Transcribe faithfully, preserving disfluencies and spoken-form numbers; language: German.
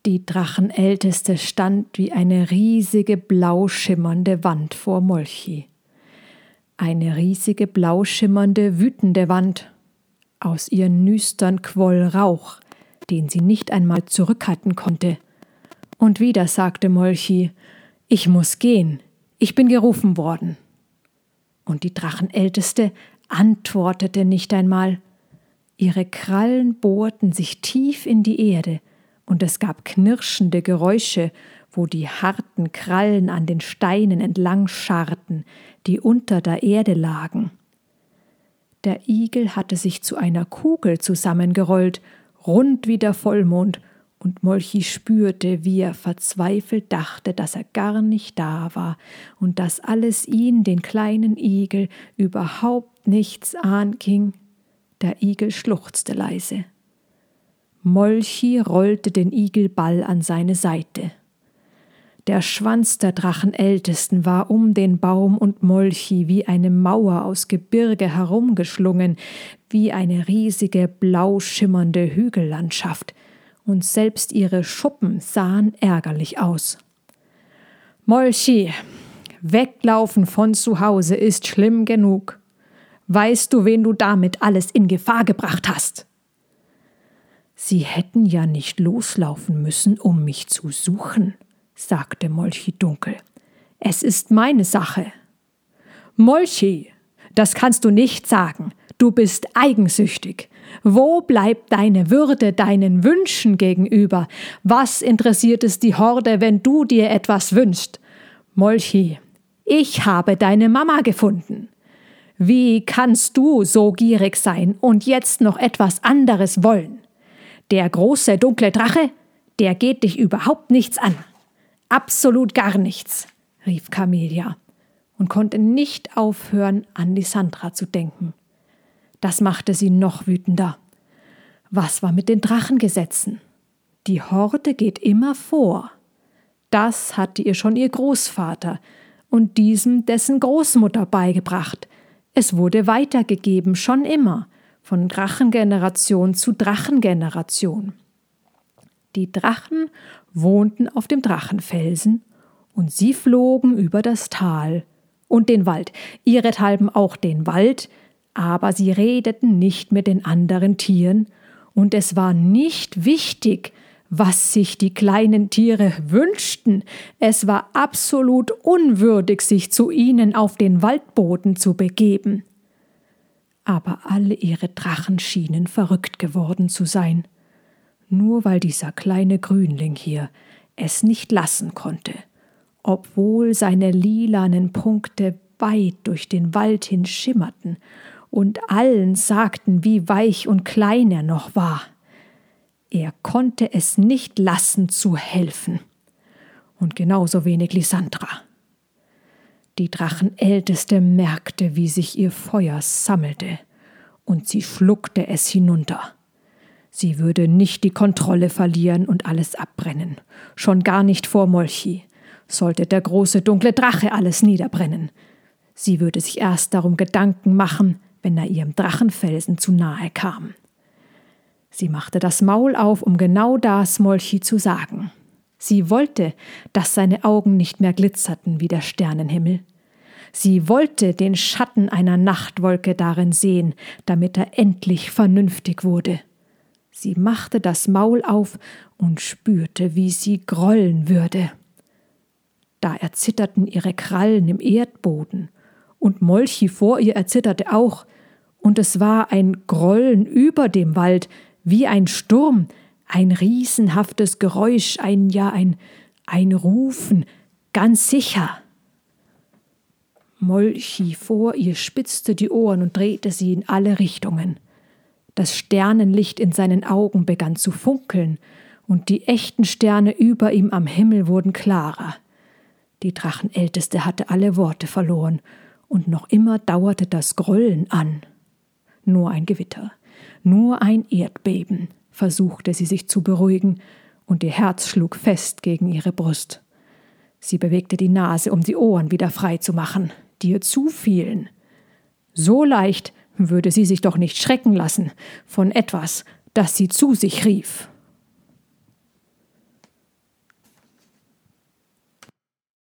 Die Drachenälteste stand wie eine riesige blau schimmernde Wand vor Molchi. Eine riesige blau schimmernde, wütende Wand. Aus ihren Nüstern quoll Rauch, den sie nicht einmal zurückhalten konnte. Und wieder sagte Molchi: »Ich muss gehen, ich bin gerufen worden.« Und die Drachenälteste antwortete nicht einmal. Ihre Krallen bohrten sich tief in die Erde, und es gab knirschende Geräusche, wo die harten Krallen an den Steinen entlang scharrten, die unter der Erde lagen. Der Igel hatte sich zu einer Kugel zusammengerollt, rund wie der Vollmond, und Molchi spürte, wie er verzweifelt dachte, dass er gar nicht da war und dass alles ihn, den kleinen Igel, überhaupt nichts anging. Der Igel schluchzte leise. Molchi rollte den Igelball an seine Seite. Der Schwanz der Drachenältesten war um den Baum und Molchi wie eine Mauer aus Gebirge herumgeschlungen, wie eine riesige blau schimmernde Hügellandschaft, und selbst ihre Schuppen sahen ärgerlich aus. »Molchi, weglaufen von zu Hause ist schlimm genug. Weißt du, wen du damit alles in Gefahr gebracht hast?« »Sie hätten ja nicht loslaufen müssen, um mich zu suchen«, sagte Molchi dunkel. »Es ist meine Sache.« »Molchi, das kannst du nicht sagen. Du bist eigensüchtig. Wo bleibt deine Würde deinen Wünschen gegenüber? Was interessiert es die Horde, wenn du dir etwas wünschst? Molchi, ich habe deine Mama gefunden. Wie kannst du so gierig sein und jetzt noch etwas anderes wollen? Der große, dunkle Drache, der geht dich überhaupt nichts an. Absolut gar nichts«, rief Camelia und konnte nicht aufhören, an Lysandra zu denken. Das machte sie noch wütender. Was war mit den Drachengesetzen? Die Horde geht immer vor. Das hatte ihr schon ihr Großvater und diesem dessen Großmutter beigebracht. Es wurde weitergegeben, schon immer, von Drachengeneration zu Drachengeneration. Die Drachen wohnten auf dem Drachenfelsen und sie flogen über das Tal und den Wald, ihrethalben auch den Wald, aber sie redeten nicht mit den anderen Tieren und es war nicht wichtig, was sich die kleinen Tiere wünschten. Es war absolut unwürdig, sich zu ihnen auf den Waldboden zu begeben. Aber alle ihre Drachen schienen verrückt geworden zu sein, nur weil dieser kleine Grünling hier es nicht lassen konnte, obwohl seine lilanen Punkte weit durch den Wald hin schimmerten und allen sagten, wie weich und klein er noch war. Er konnte es nicht lassen zu helfen. Und genauso wenig Lysandra. Die Drachenälteste merkte, wie sich ihr Feuer sammelte, und sie schluckte es hinunter. Sie würde nicht die Kontrolle verlieren und alles abbrennen, schon gar nicht vor Molchi, sollte der große dunkle Drache alles niederbrennen. Sie würde sich erst darum Gedanken machen, wenn er ihrem Drachenfelsen zu nahe kam. Sie machte das Maul auf, um genau das Molchi zu sagen. Sie wollte, dass seine Augen nicht mehr glitzerten wie der Sternenhimmel. Sie wollte den Schatten einer Nachtwolke darin sehen, damit er endlich vernünftig wurde. Sie machte das Maul auf und spürte, wie sie grollen würde. Da erzitterten ihre Krallen im Erdboden, und Molchi vor ihr erzitterte auch, und es war ein Grollen über dem Wald, wie ein Sturm, ein riesenhaftes Geräusch, ein ja ein, ein Rufen, ganz sicher. Molchi vor ihr spitzte die Ohren und drehte sie in alle Richtungen. Das Sternenlicht in seinen Augen begann zu funkeln, und die echten Sterne über ihm am Himmel wurden klarer. Die Drachenälteste hatte alle Worte verloren, und noch immer dauerte das Grollen an. Nur ein Gewitter, nur ein Erdbeben, versuchte sie sich zu beruhigen, und ihr Herz schlug fest gegen ihre Brust. Sie bewegte die Nase, um die Ohren wieder frei zu machen, die ihr zufielen. So leicht würde sie sich doch nicht schrecken lassen von etwas, das sie zu sich rief.